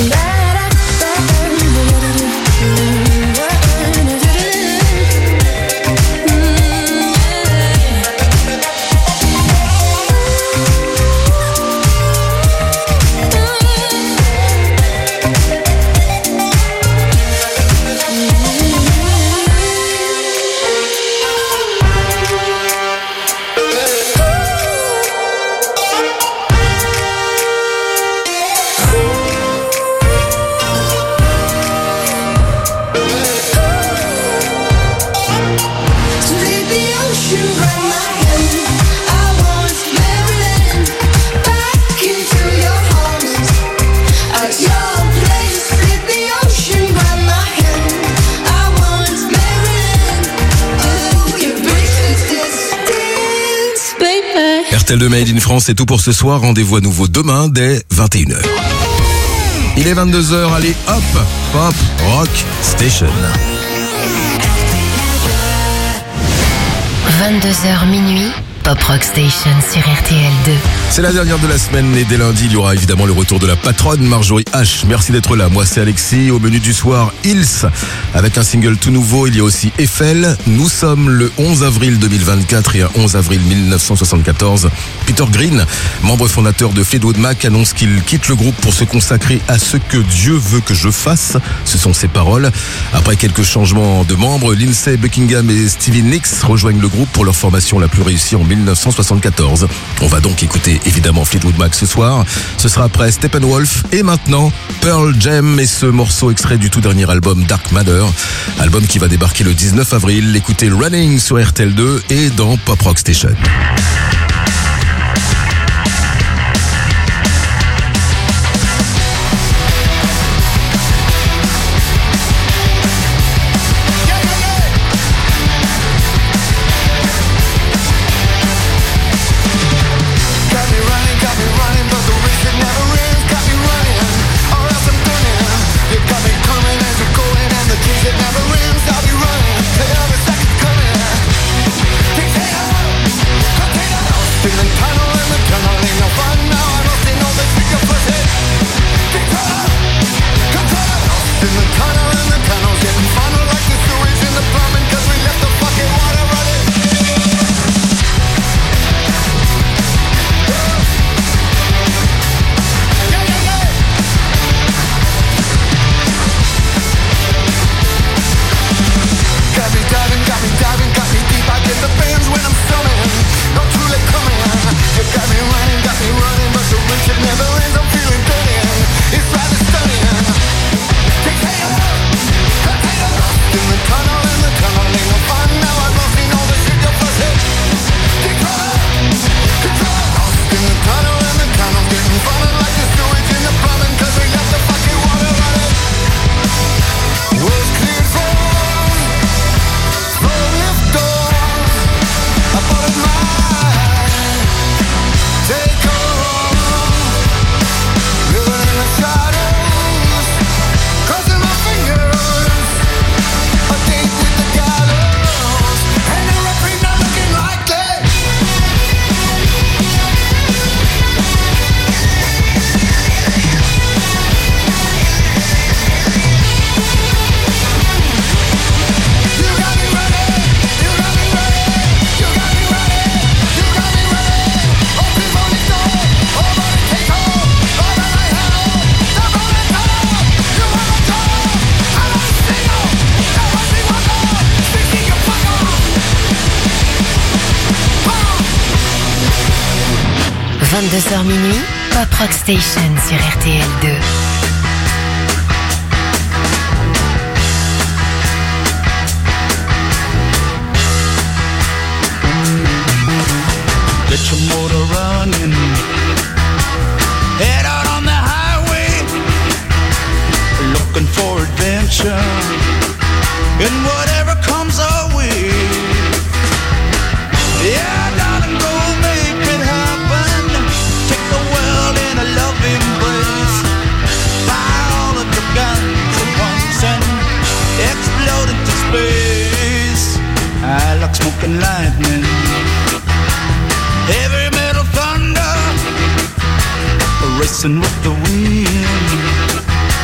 RTL de Made in France, c'est tout pour ce soir. Rendez-vous à nouveau demain dès 21h. Il est 22h, allez hop, Pop Rock Station. 22h minuit, Pop Rock Station sur RTL 2. C'est la dernière de la semaine et dès lundi, il y aura évidemment le retour de la patronne Marjorie H. Merci d'être là. Moi, c'est Alexis. Au menu du soir, Hills avec un single tout nouveau. Il y a aussi Eiffel. Nous sommes le 11 avril 2024 et un 11 avril 1974. Peter Green, membre fondateur de Fleetwood Mac, annonce qu'il quitte le groupe pour se consacrer à ce que Dieu veut que je fasse. Ce sont ses paroles. Après quelques changements de membres, Lindsey Buckingham et Stevie Nicks rejoignent le groupe pour leur formation la plus réussie en 1974. On va donc écouter évidemment Fleetwood Mac ce soir. Ce sera après Steppenwolf et maintenant Pearl Jam et ce morceau extrait du tout dernier album Dark Matter. Album qui va débarquer le 19 avril. Écoutez Running sur RTL 2 et dans Pop Rock Station. Minuit, Pop Rock Station sur RTL 2. Get your motor running, head out on the highway, looking for adventure, and whatever comes our way. Yeah, darling, go make it happen. Take the world in a loving embrace. Fire all of your guns at once and explode into space. I like smoking lightning, heavy metal thunder, racing with the wind.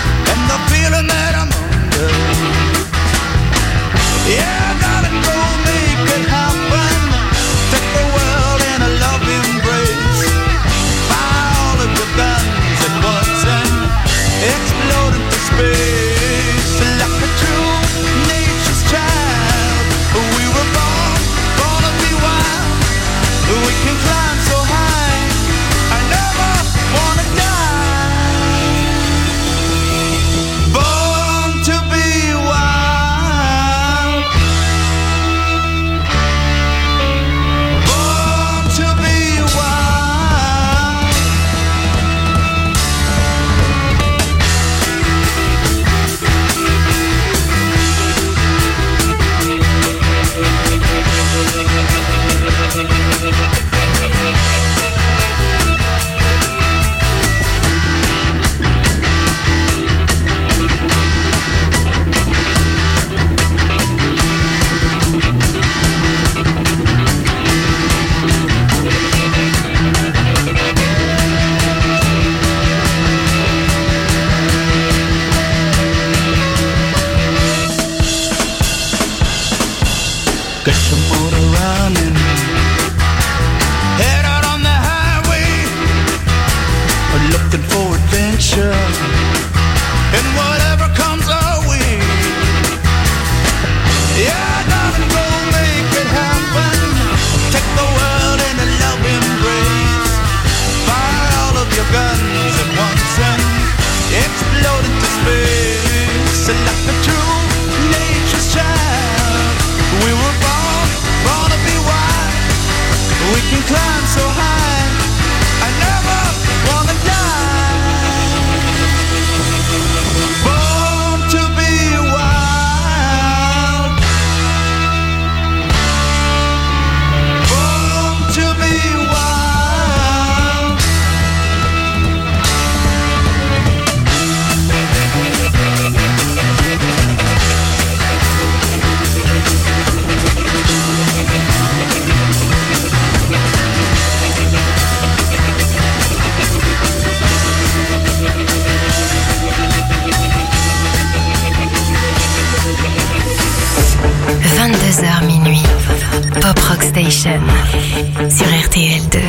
22h minuit. Pop Rock Station sur RTL2.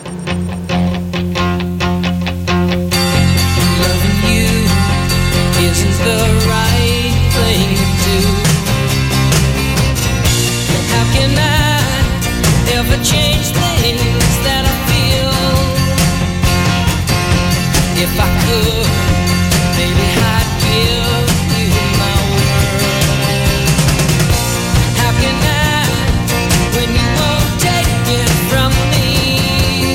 Loving you isn't the right thing to do. How can I ever change things that I feel? If I could, maybe I'd give you my world. How can I, when you won't take it from me?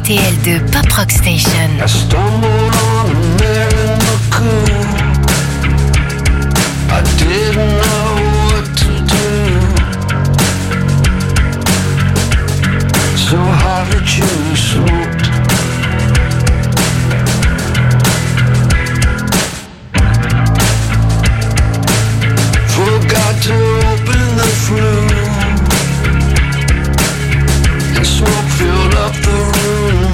RTL2 Pop Rock Station. I stumbled on a mare in the cool. I didn't know what to do. So hard that you smoked. Forgot to open the flue, and smoke filled up the room.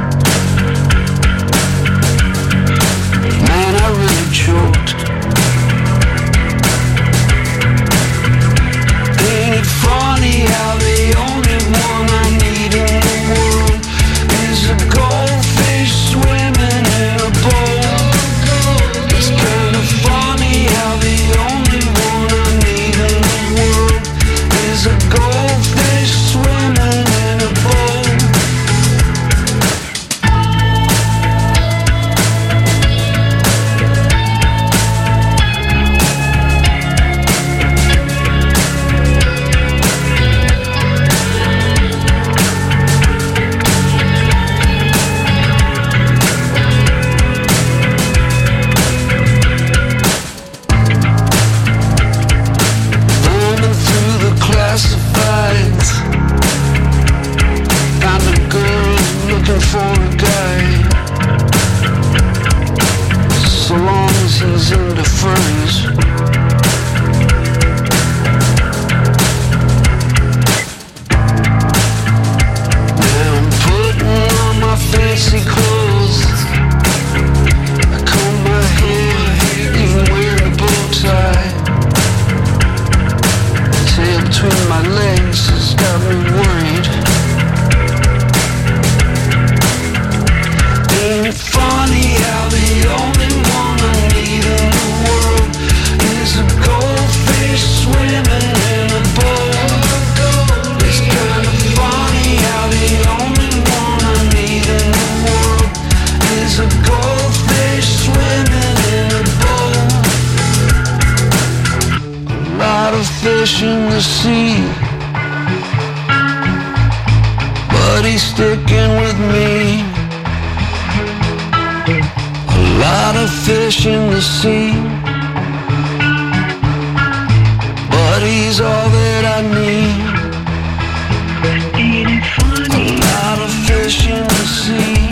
Man, I really choked. Ain't it funny how the only one I need in the world is a goldfish swimming in a bowl? It's kind of funny how the only one I need in the world is a goldfish swimming in a bowl. Thumbing through the classifieds, found a girl looking for a guy. So long as he's into furries. Now I'm putting on my fancy clothes. I comb my hair, even wearing a bow tie. Tail between my legs has got me worried. Ain't it funny how the only one I need in the world is a goldfish swimming in a bowl? It's kind of funny how the only one I need in the world is a goldfish swimming in a bowl. A lot of fish in the sea, but he's sticking with me. A lot of fish in the sea, but he's all that I need. A lot of fish in the sea,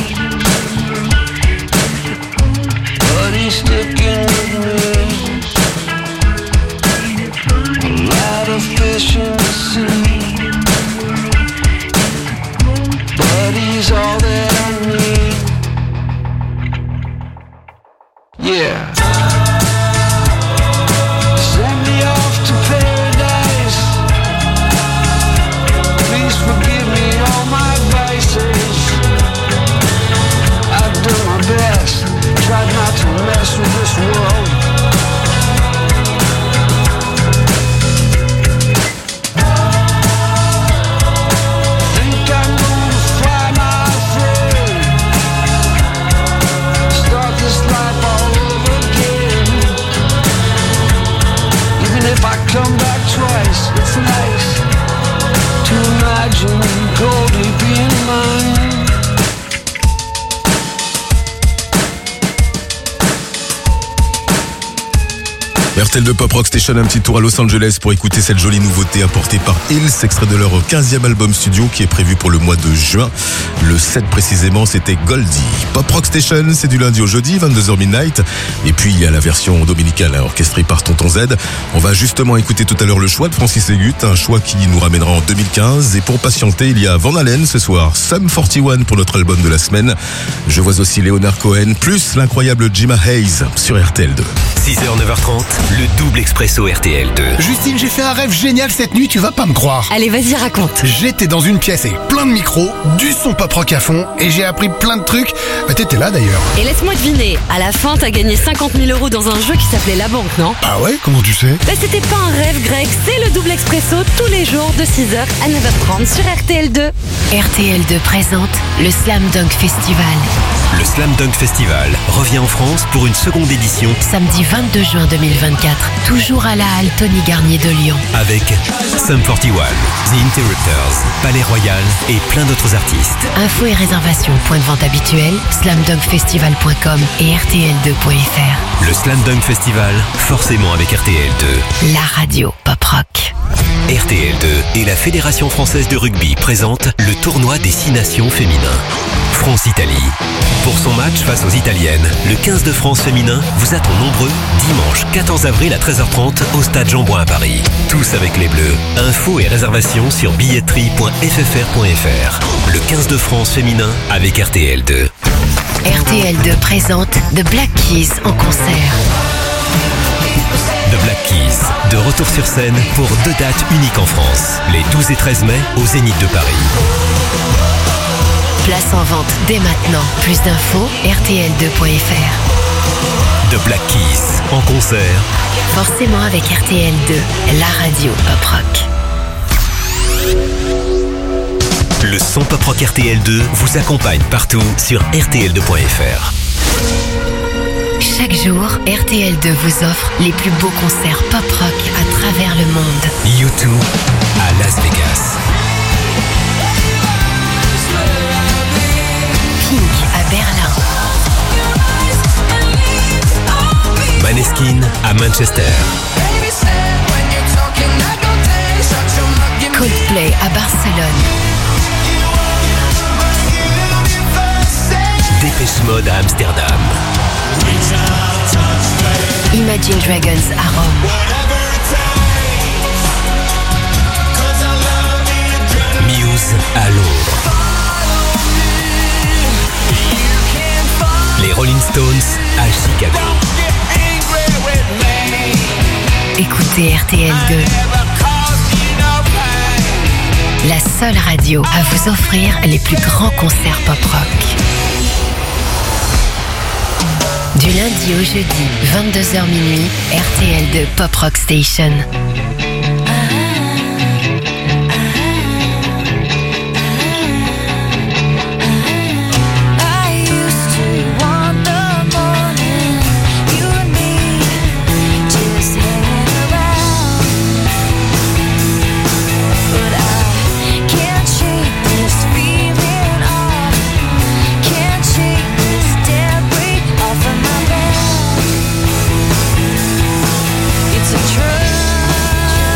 but he's sticking with me. A lot of fish in the sea, but he's all that I need. Yeah. Send me off to paradise. Please forgive me all my vices. I've done my best, tried not to mess with this world. Think I'm gonna fly my throne, start this life all over again. Even if I come back twice, it's nice to imagine Goldie being mine. RTL2 Pop Rock Station, un petit tour à Los Angeles pour écouter cette jolie nouveauté apportée par Hills, extrait de leur 15e album studio qui est prévu pour le mois de juin. Le 7 précisément, c'était Goldie. Pop Rock Station, c'est du lundi au jeudi, 22h midnight. Et puis il y a la version dominicale orchestrée par Tonton Z. On va justement écouter tout à l'heure le choix de Francis Egut, un choix qui nous ramènera en 2015. Et pour patienter, il y a Van Halen ce soir, Sum 41 pour notre album de la semaine. Je vois aussi Leonard Cohen, plus l'incroyable Jima Hayes sur RTL2. 6h, 9h30, le double expresso RTL2. Justine, j'ai fait un rêve génial cette nuit, tu vas pas me croire. Allez, vas-y, raconte. J'étais dans une pièce avec plein de micros, du son pop rock à fond, et j'ai appris plein de trucs. Bah, t'étais là d'ailleurs. Et laisse-moi deviner, à la fin, t'as gagné 50 000 € dans un jeu qui s'appelait La Banque, non? Ah ouais, comment tu sais? Bah, c'était pas un rêve, Greg, c'est le double expresso tous les jours de 6h à 9h30 sur RTL2. RTL2 présente le Slam Dunk Festival. Le Slam Dunk Festival revient en France pour une seconde édition Samedi 22 juin 2024, toujours à la Halle Tony Garnier de Lyon. avec Sum 41, The Interrupters, Palais Royal et plein d'autres artistes. Infos et réservations, point de vente habituel, slamdunkfestival.com et rtl2.fr. Le Slam Dunk Festival, forcément avec RTL2. La radio pop rock. RTL2 et la Fédération française de rugby présentent le tournoi des 6 nations féminins. France-Italie. Pour son match face aux Italiennes, le 15 de France féminin vous attend nombreux dimanche 14 avril à 13h30 au stade Jean-Bouin à Paris. Tous avec les Bleus. Infos et réservations sur billetterie.ffr.fr. Le 15 de France féminin avec RTL2. RTL2 présente The Black Keys en concert. The Black Keys, de retour sur scène pour 2 dates uniques en France, les 12 et 13 mai au Zénith de Paris. Place en vente dès maintenant. Plus d'infos, rtl2.fr. The Black Keys, en concert. Forcément avec RTL2, la radio pop rock. Le son pop rock RTL2 vous accompagne partout sur rtl2.fr. Chaque jour, RTL2 vous offre les plus beaux concerts pop rock à travers le monde. U2 à Las Vegas. Pink à Berlin. Maneskin à Manchester. Coldplay à Barcelone. Dépêche Mode à Amsterdam. Imagine Dragons à Rome. Muse à Londres. Les Rolling Stones à Chicago. Écoutez RTL2. La seule radio à vous offrir les plus grands concerts pop rock. Du lundi au jeudi, 22h minuit, RTL2 Pop Rock Station. It's a trust.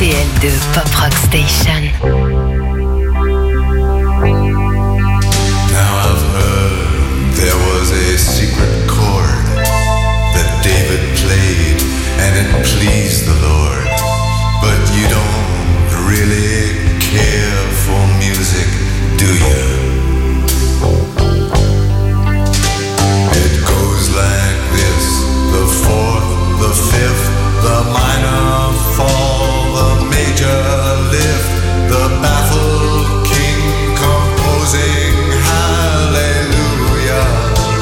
RTL2 Pop Rock Station. Now I've heard there was a secret chord that David played and it pleased the Lord. But you don't really care for music, do you? It goes like this: the fourth, the fifth, the minor fall, the major lift, the baffled king composing hallelujah.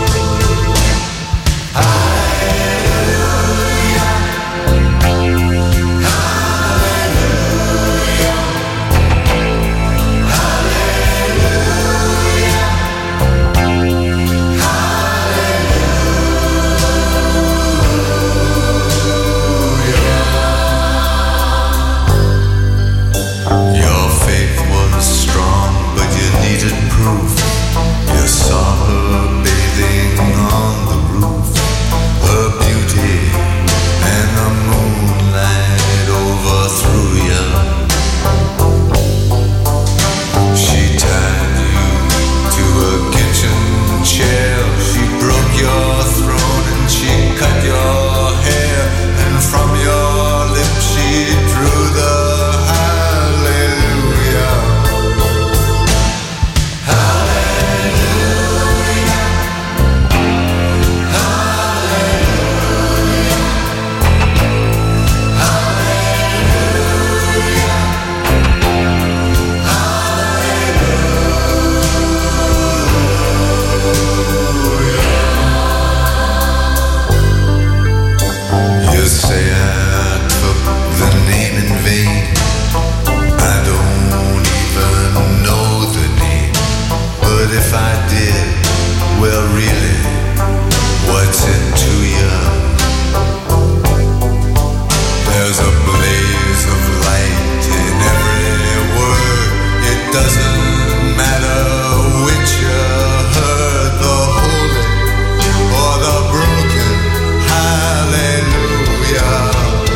You saw her bathing on the roof, her beauty and the moonlight overthrew you. She tied you to a kitchen chair, she broke your throat and she cut your hair, and from your lips she drew the if I did, well really, what's it to you? There's a blaze of light in every word. It doesn't matter which you heard, the holy or the broken. Hallelujah.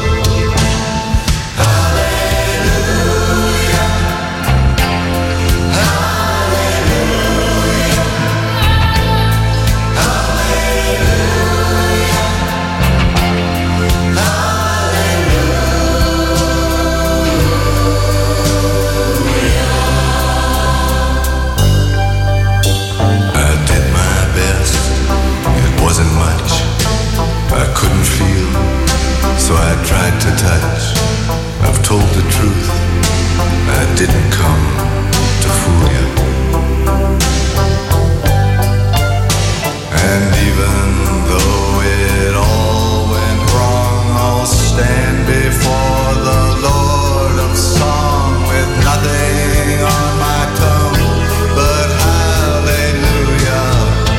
So I tried to touch. I've told the truth. I didn't come to fool you. And even though it all went wrong, I'll stand before the Lord of Song with nothing on my tongue but hallelujah.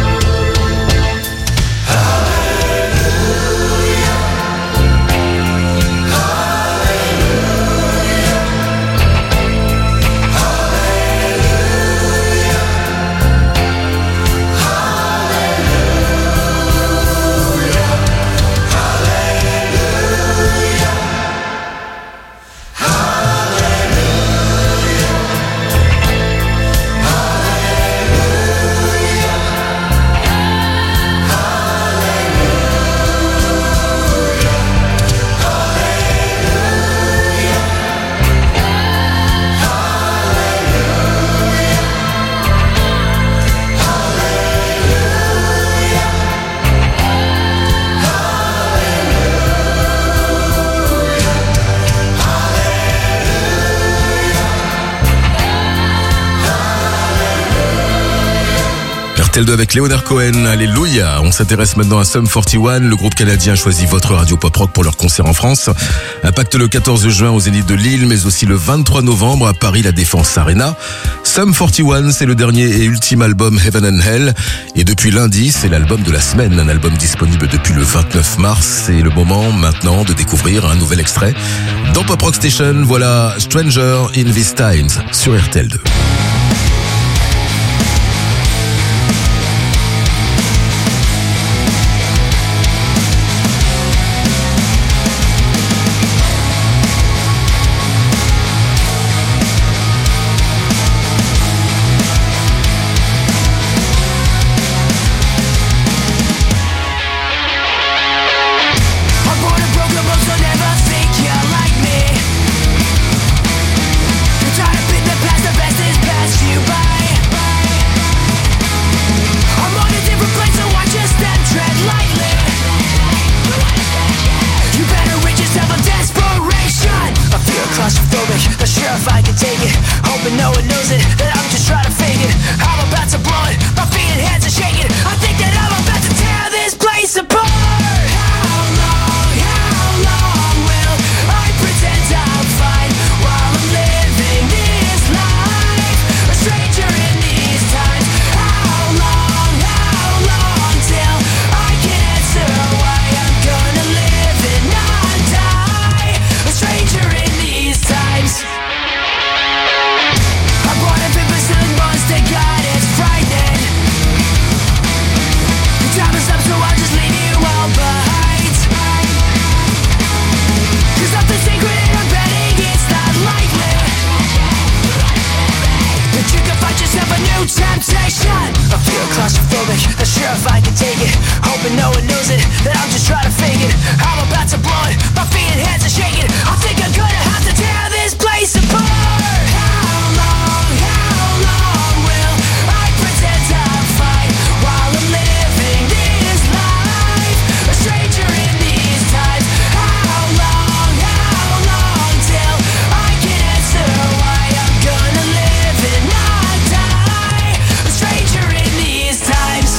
RTL2 avec Leonard Cohen, alléluia. On s'intéresse maintenant à Sum 41. Le groupe canadien choisit votre radio pop rock pour leur concert en France. Impact le 14 juin au Zénith de Lille, mais aussi le 23 novembre à Paris, la Défense Arena. Sum 41, c'est le dernier et ultime album Heaven and Hell. Et depuis lundi, c'est l'album de la semaine, un album disponible depuis le 29 mars. C'est le moment maintenant de découvrir un nouvel extrait. Dans Pop Rock Station, voilà Stranger in These Times sur RTL2. if I can take it. Hoping no one knows it, that I'm just trying to fake it. I'm about to blow it, my feet and hands are shaking. I think that I'm about to tear this place apart. How long will I pretend I'm fine while I'm living this life? A stranger in these times. How long till I can answer why I'm gonna live and not die? A stranger in these times. I'm born and been pursuing monster, God, it's frightening. The time is up, so I'll just leave you all behind. 'Cause nothing sacred and I'm betting it's not likely that you can find yourself a new temptation. I feel claustrophobic, not sure if I can take it. Hoping no one knows it, that I'm just trying to fake it. I'm about to blow it, my feet and hands are shaking. I think I'm gonna have to tear this place apart. How long will I pretend I'm fine while I'm living this life? A stranger in these times. How long till I can answer why I'm gonna live and not die? A stranger in these times.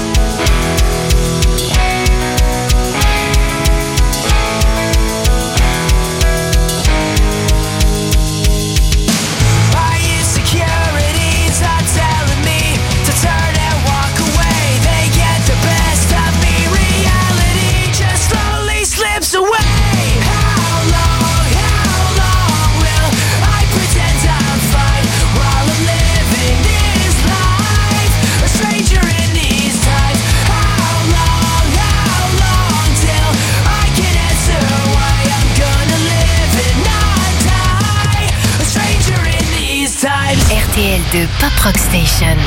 My insecurities are telling me to turn and walk away. They get the best of me. Reality just slowly slips away. How long will I pretend I'm fine while I'm living this life? A stranger in these times. How long till I can answer why I'm gonna live and not die? A stranger in these times. RTL de Pop Rock Station.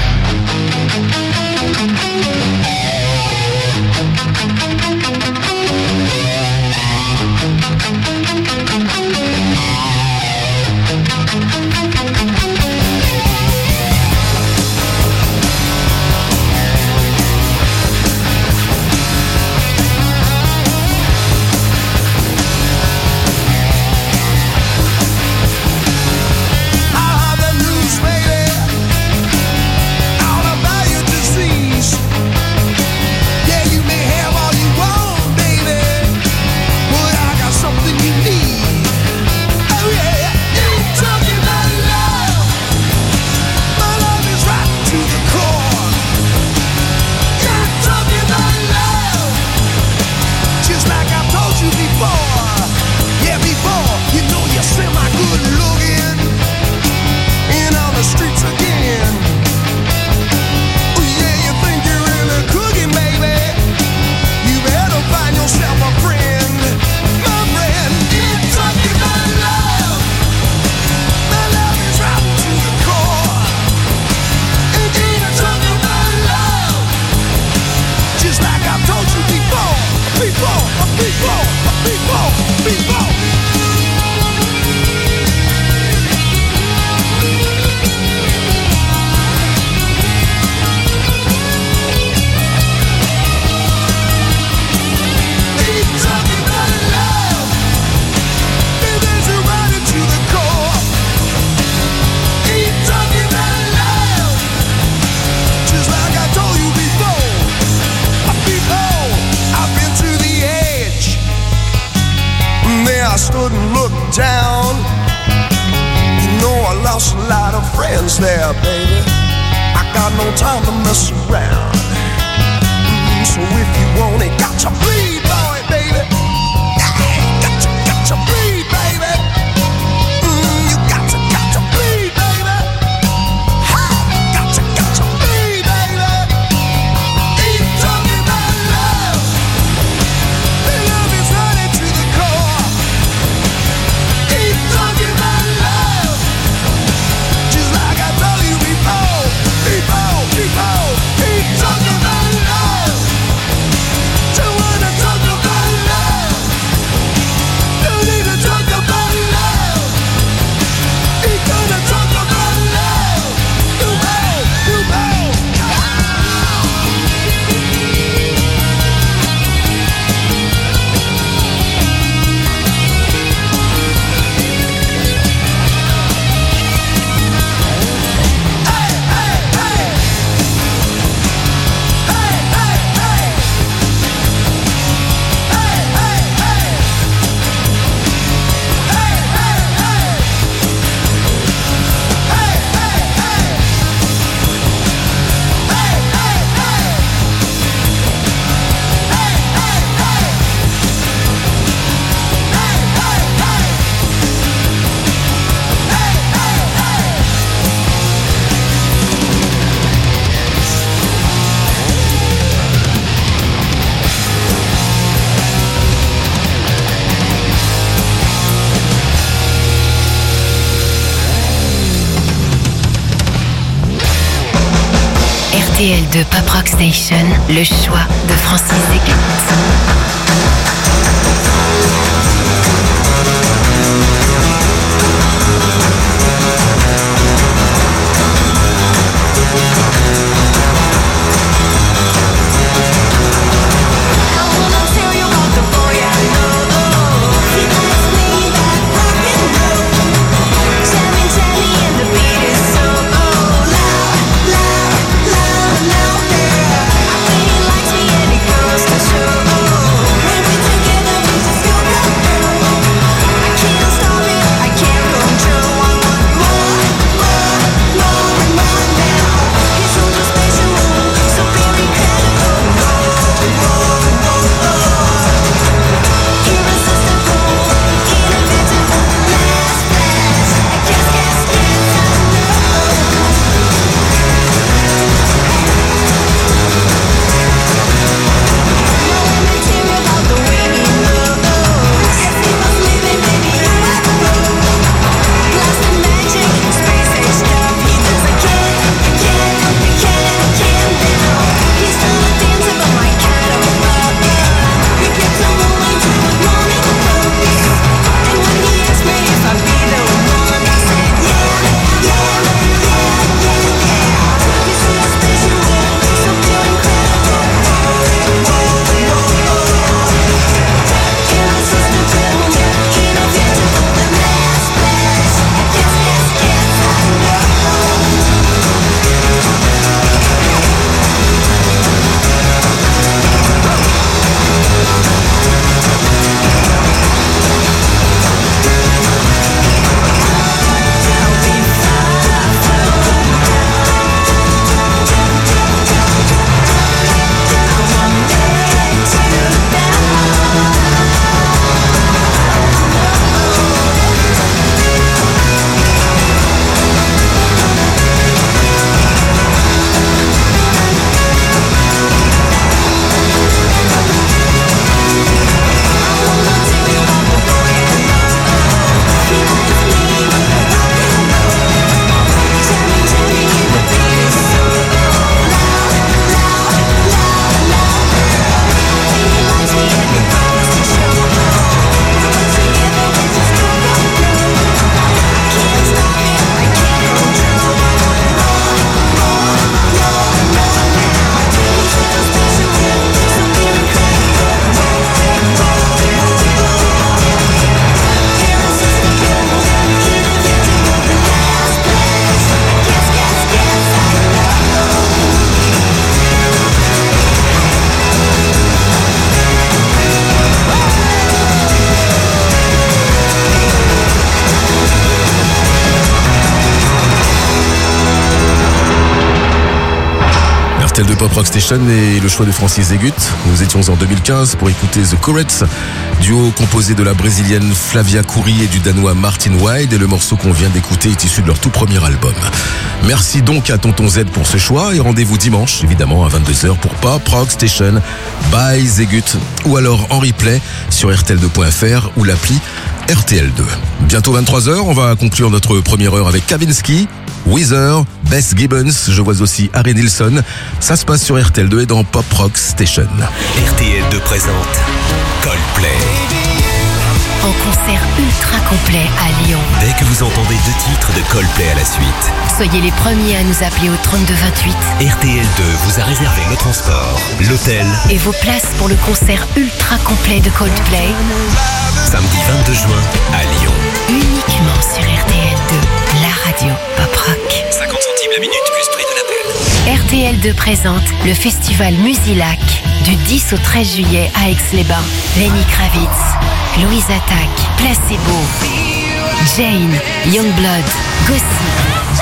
I have the news, baby, all about your disease. Yeah, you may have all you want, baby, but I got something you need. Oh yeah, you're talking about love. My love is right to the core. You're talking about love, just like I told you before. Yeah, before, you know you're semi-good looking in on the streets again. Oh yeah, you think you're really cooking, baby? You better find yourself a friend. My friend, you're talking about love. My love is right to the core. And you're talking about love, just like I told you before. Before. You're talking about love, baby, you're right into the core. You're talking about love, just like I told you before. I've been to the edge. There I stood and looked down. You know I lost a lot of friends there, baby. I got no time to mess around. So if you want it, got to bleed, boy, baby. Yeah, got to bleed, baby. You got to bleed, baby. Got to bleed, baby. Ain't talking about love. The love is running to the core. Ain't talking about love, just like I told you before. Ain't talking about love. So wanna talk about RTL2 Pop Rock Station, le choix de Francis Zégut. De Pop Rock Station et le choix de Francis Zégut. Nous étions en 2015 pour écouter The Courettes, duo composé de la brésilienne Flavia Couri et du danois Martin Wide, et le morceau qu'on vient d'écouter est issu de leur tout premier album. Merci donc à Tonton Z pour ce choix et rendez-vous dimanche évidemment à 22h pour Pop Rock Station by Zégut ou alors en replay sur rtl2.fr ou l'appli RTL2. Bientôt 23h, on va conclure notre première heure avec Kavinsky, Weezer, Bess Gibbons, je vois aussi Harry Nilsson. Ça se passe sur RTL2 et dans Pop Rock Station. RTL2 présente Coldplay. En concert ultra complet à Lyon. Dès que vous entendez 2 titres de Coldplay à la suite, Soyez les premiers à nous appeler au 3228 RTL2 vous a réservé le transport, l'hôtel, et vos places pour le concert ultra complet de Coldplay samedi 22 juin à Lyon. uniquement sur RTL2, la radio pop rock. 50 centimes la minute plus prix de l'appel. RTL2 présente le festival Musilac du 10 au 13 juillet à Aix-les-Bains. Lenny Kravitz, Louise Attaque, Placebo, Jane, Youngblood, Gossip,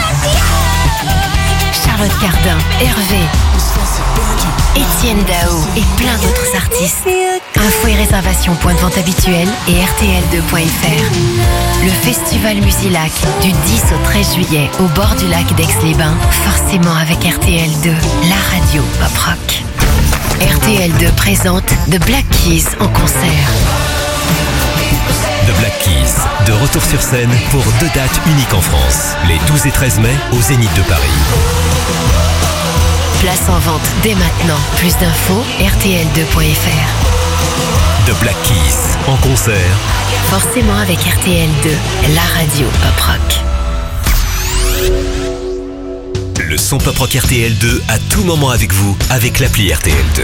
Charlotte Cardin, Hervé, Étienne Dao et plein d'autres artistes. Infos et réservations point de vente habituel et rtl2.fr. Le festival Musilac du 10 au 13 juillet au bord du lac d'Aix-les-Bains, forcément avec RTL2, la radio pop rock. RTL2 présente The Black Keys en concert. The Black Keys, de retour sur scène pour 2 dates uniques en France, les 12 et 13 mai au Zénith de Paris. Place en vente dès maintenant. Plus d'infos, rtl2.fr. The Black Keys en concert. Forcément avec RTL2, la radio pop rock. Le son pop rock RTL2 à tout moment avec vous avec l'appli RTL2.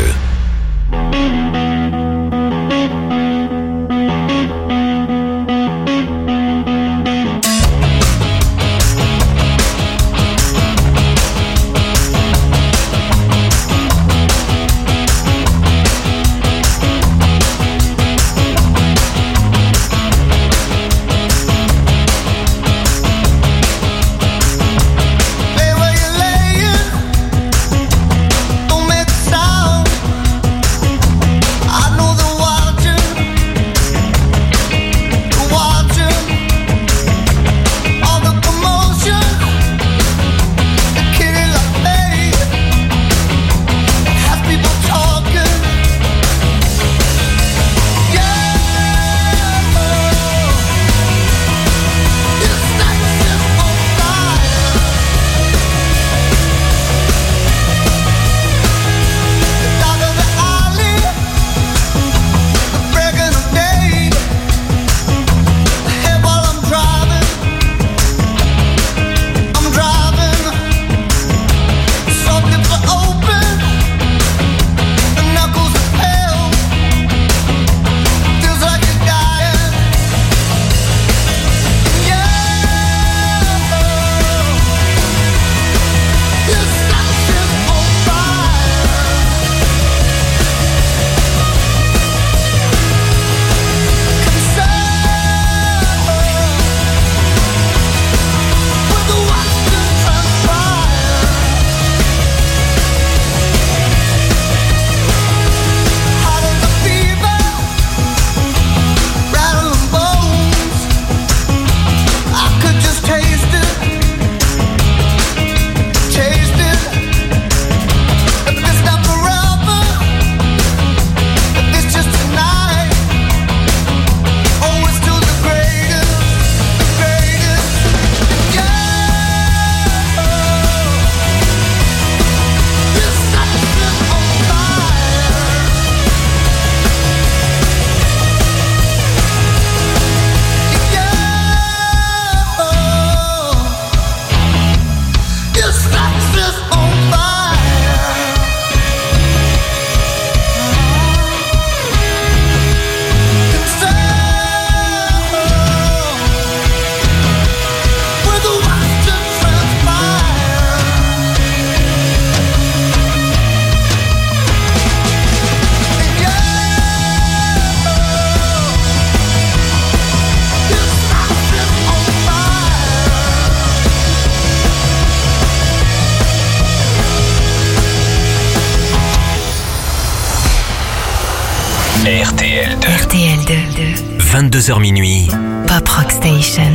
RTL2. 22h minuit. Pop Rock Station.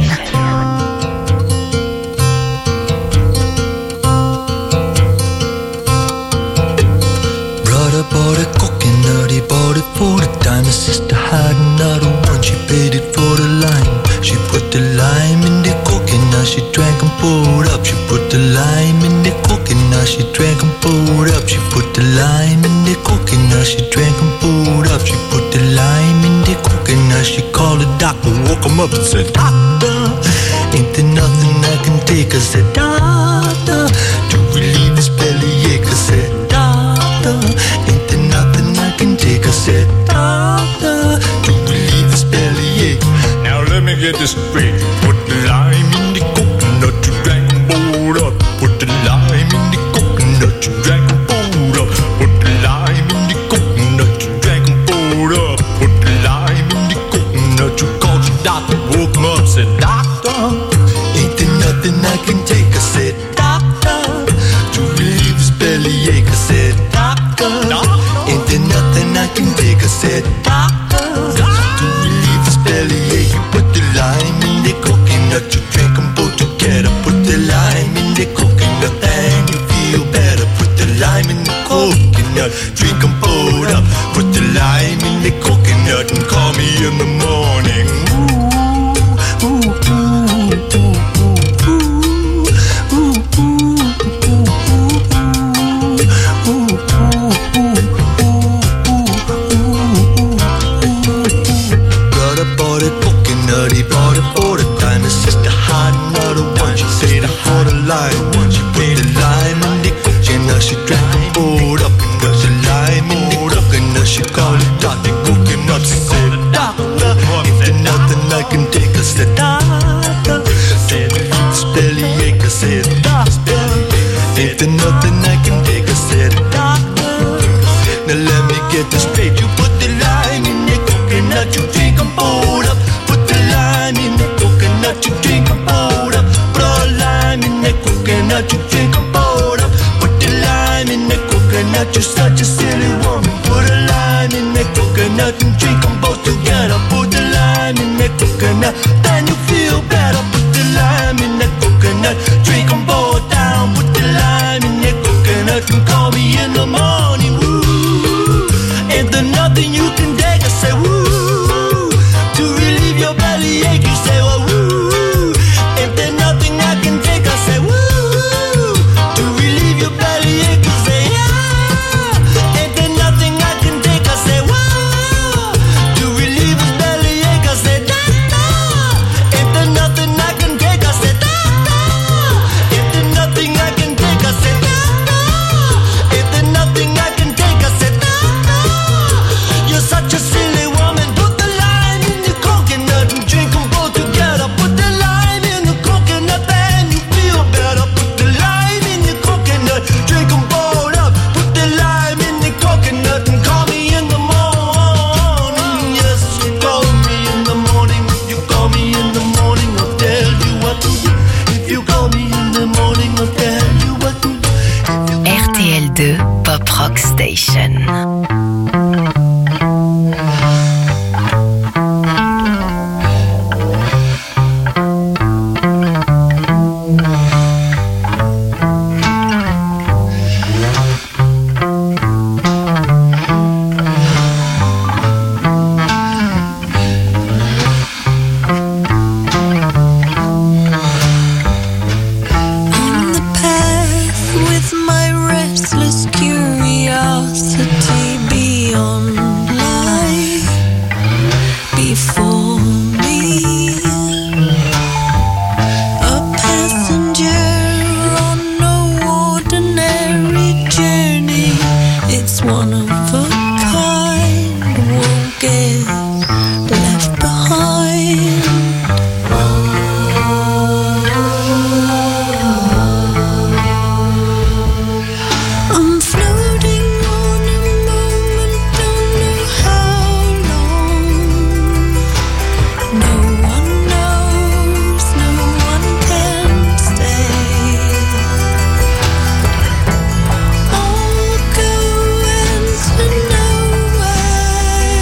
Brother bought a coconut, he bought it for the time. His sister had another one, she paid it for the lime. She put the lime in the coconut, she drank and poured up. She put the lime in the coconut, she drank and poured up. She put the lime in the coconut, she drank and poured up. She put the lime in the coconut, she called the doctor, woke him up and said, Doctor, ain't there nothing I can take? I said, Doctor, to relieve this bellyache. I said, Doctor, ain't there nothing I can take? I said, Doctor, to relieve this bellyache. Now let me get this straight. Put the lime in the coconut, you drank and poured up. Put the lime in the coconut, you drank and poured up. Put the lime in the coconut, you drank and poured up. Put the lime in the coconut, you called your doctor, woke him up, said, Doctor, ain't there nothing I can take? I said, Doctor, to relieve this bellyache. I said, Doctor, ain't there nothing I can take? I said, Doctor, to relieve this bellyache. You put the lime in the coconut. for me. A passenger on no ordinary journey. It's one of a kind, won't get left behind. I'm floating on a moment, don't know how long. No one knows, no one can stay. I'll go into nowhere.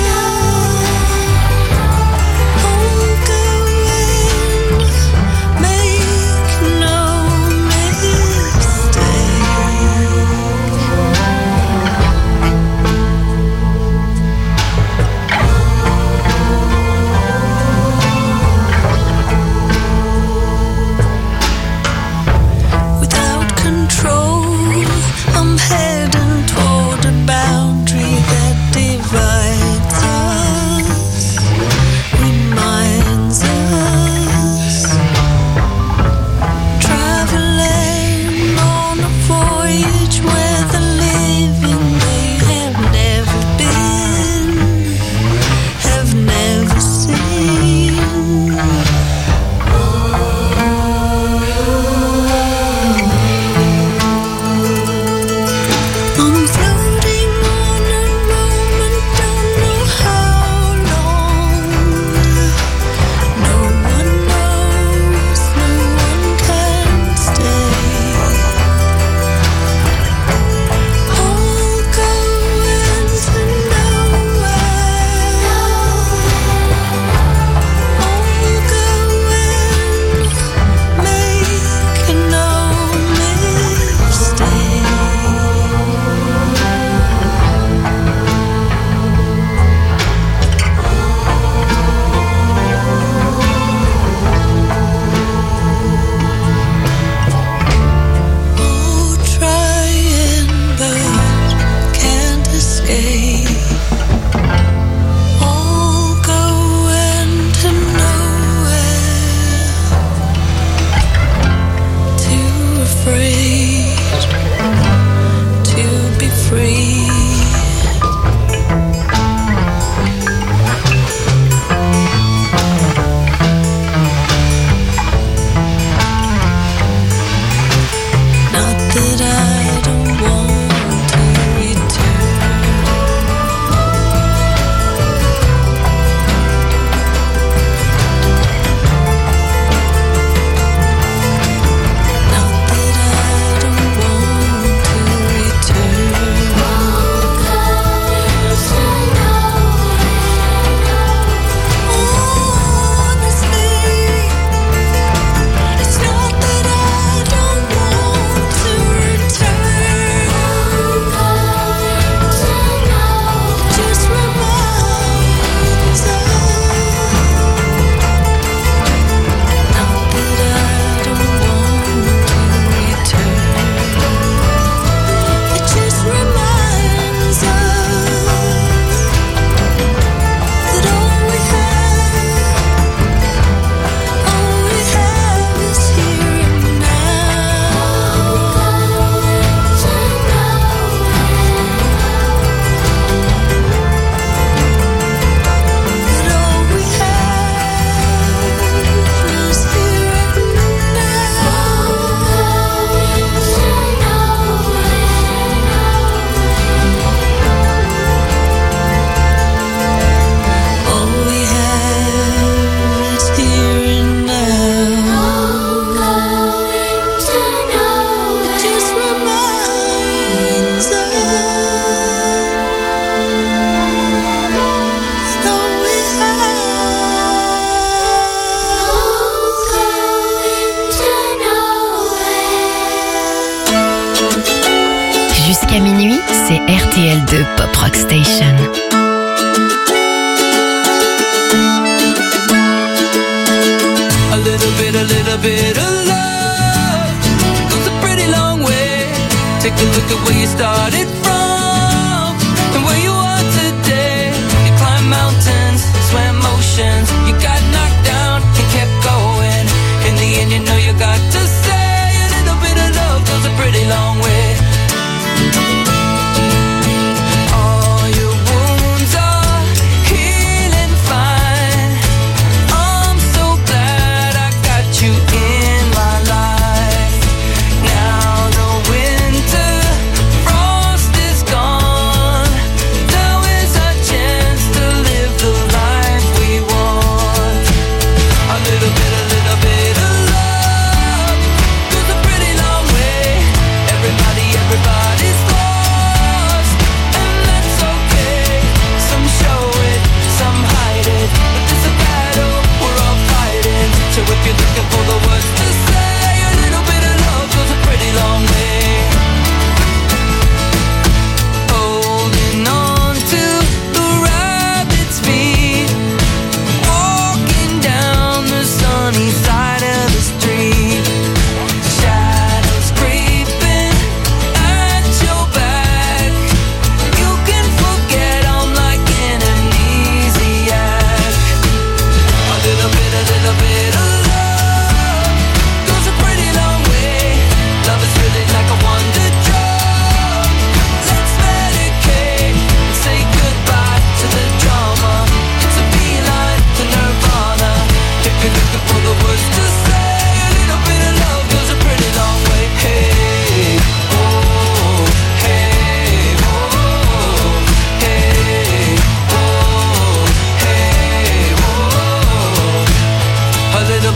I'll go and make no mistake. Without control, I'm heading toward a boundary that divides us, reminds us. Traveling on a voyage where the living they have never been, have never seen. I'm floating on a moment, don't know how long. No one knows, no one can stay. I'll go into nowhere. I'll go and make no mistake. Oh, trying but can't escape. All going to nowhere. Too afraid to be free. Not that I don't want to return. Not that I don't want to return. Honestly, it's not that I don't want to return. It just reminds us. Not that I don't want to return. It just reminds us that all we have is here and now. That all we have is here and now. All we have is here and now. It just reminds us that all we have. Jusqu'à minuit, c'est RTL2 Pop Rock Station. A little bit of love goes a pretty long way. Take a look at where you started from and where you are today. You climb mountains, swam oceans,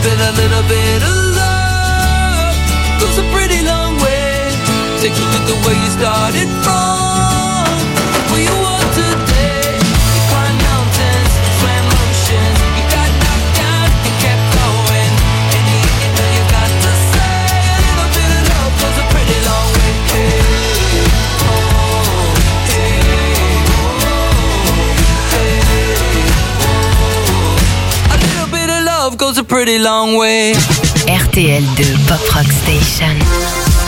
little bit of love goes a pretty long way. Take a look at where you started from. Where you are today. You climbed mountains, swam oceans. You got knocked down and kept going. And you know you got to say a little bit of love goes a pretty long way. Hey, oh, hey, oh, hey, oh. A little bit of love goes a pretty long way. RTL2 Pop Rock Station.